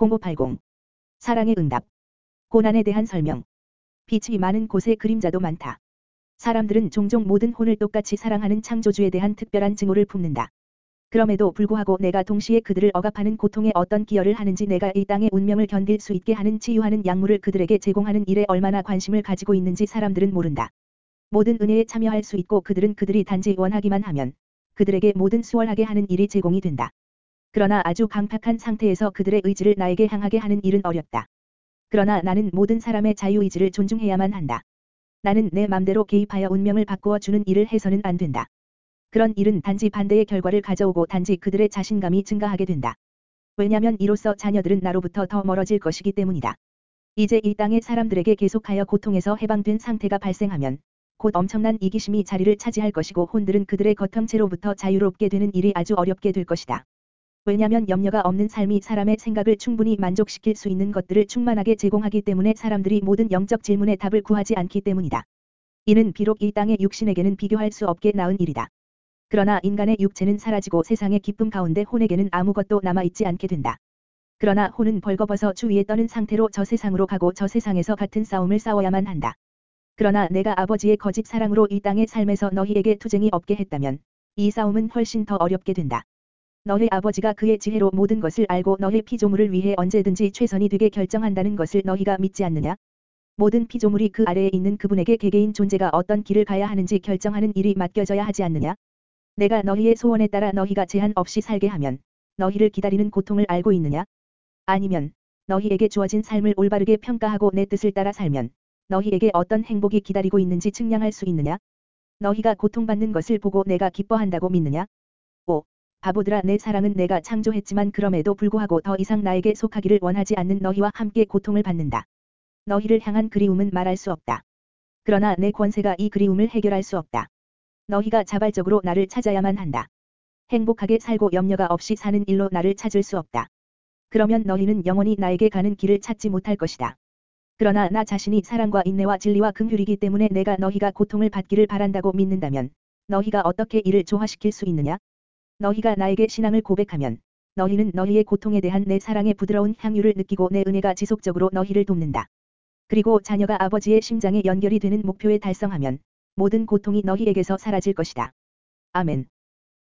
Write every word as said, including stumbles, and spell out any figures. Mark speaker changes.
Speaker 1: 공오팔공. 사랑의 응답. 고난에 대한 설명. 빛이 많은 곳에 그림자도 많다. 사람들은 종종 모든 혼을 똑같이 사랑하는 창조주에 대한 특별한 증오를 품는다. 그럼에도 불구하고 내가 동시에 그들을 억압하는 고통에 어떤 기여를 하는지, 내가 이 땅의 운명을 견딜 수 있게 하는 치유하는 약물을 그들에게 제공하는 일에 얼마나 관심을 가지고 있는지 사람들은 모른다. 모든 은혜에 참여할 수 있고 그들은 그들이 단지 원하기만 하면 그들에게 모든 수월하게 하는 일이 제공이 된다. 그러나 아주 강팍한 상태에서 그들의 의지를 나에게 향하게 하는 일은 어렵다. 그러나 나는 모든 사람의 자유의지를 존중해야만 한다. 나는 내 맘대로 개입하여 운명을 바꾸어 주는 일을 해서는 안 된다. 그런 일은 단지 반대의 결과를 가져오고 단지 그들의 자신감이 증가하게 된다. 왜냐면 이로써 자녀들은 나로부터 더 멀어질 것이기 때문이다. 이제 이 땅의 사람들에게 계속하여 고통에서 해방된 상태가 발생하면 곧 엄청난 이기심이 자리를 차지할 것이고 혼들은 그들의 거통체로부터 자유롭게 되는 일이 아주 어렵게 될 것이다. 왜냐면 염려가 없는 삶이 사람의 생각을 충분히 만족시킬 수 있는 것들을 충만하게 제공하기 때문에 사람들이 모든 영적 질문에 답을 구하지 않기 때문이다. 이는 비록 이 땅의 육신에게는 비교할 수 없게 나은 일이다. 그러나 인간의 육체는 사라지고 세상의 기쁨 가운데 혼에게는 아무것도 남아있지 않게 된다. 그러나 혼은 벌거벗어 주위에 떠는 상태로 저 세상으로 가고 저 세상에서 같은 싸움을 싸워야만 한다. 그러나 내가 아버지의 거짓 사랑으로 이 땅의 삶에서 너희에게 투쟁이 없게 했다면 이 싸움은 훨씬 더 어렵게 된다. 너희 아버지가 그의 지혜로 모든 것을 알고 너희 피조물을 위해 언제든지 최선이 되게 결정한다는 것을 너희가 믿지 않느냐? 모든 피조물이 그 아래에 있는 그분에게 개개인 존재가 어떤 길을 가야 하는지 결정하는 일이 맡겨져야 하지 않느냐? 내가 너희의 소원에 따라 너희가 제한 없이 살게 하면 너희를 기다리는 고통을 알고 있느냐? 아니면 너희에게 주어진 삶을 올바르게 평가하고 내 뜻을 따라 살면 너희에게 어떤 행복이 기다리고 있는지 측량할 수 있느냐? 너희가 고통받는 것을 보고 내가 기뻐한다고 믿느냐? 오. 바보들아, 내 사랑은 내가 창조했지만 그럼에도 불구하고 더 이상 나에게 속하기를 원하지 않는 너희와 함께 고통을 받는다. 너희를 향한 그리움은 말할 수 없다. 그러나 내 권세가 이 그리움을 해결할 수 없다. 너희가 자발적으로 나를 찾아야만 한다. 행복하게 살고 염려가 없이 사는 일로 나를 찾을 수 없다. 그러면 너희는 영원히 나에게 가는 길을 찾지 못할 것이다. 그러나 나 자신이 사랑과 인내와 진리와 긍휼이기 때문에 내가 너희가 고통을 받기를 바란다고 믿는다면 너희가 어떻게 이를 조화시킬 수 있느냐? 너희가 나에게 신앙을 고백하면 너희는 너희의 고통에 대한 내 사랑의 부드러운 향유를 느끼고 내 은혜가 지속적으로 너희를 돕는다. 그리고 자녀가 아버지의 심장에 연결이 되는 목표에 달성하면 모든 고통이 너희에게서 사라질 것이다. 아멘.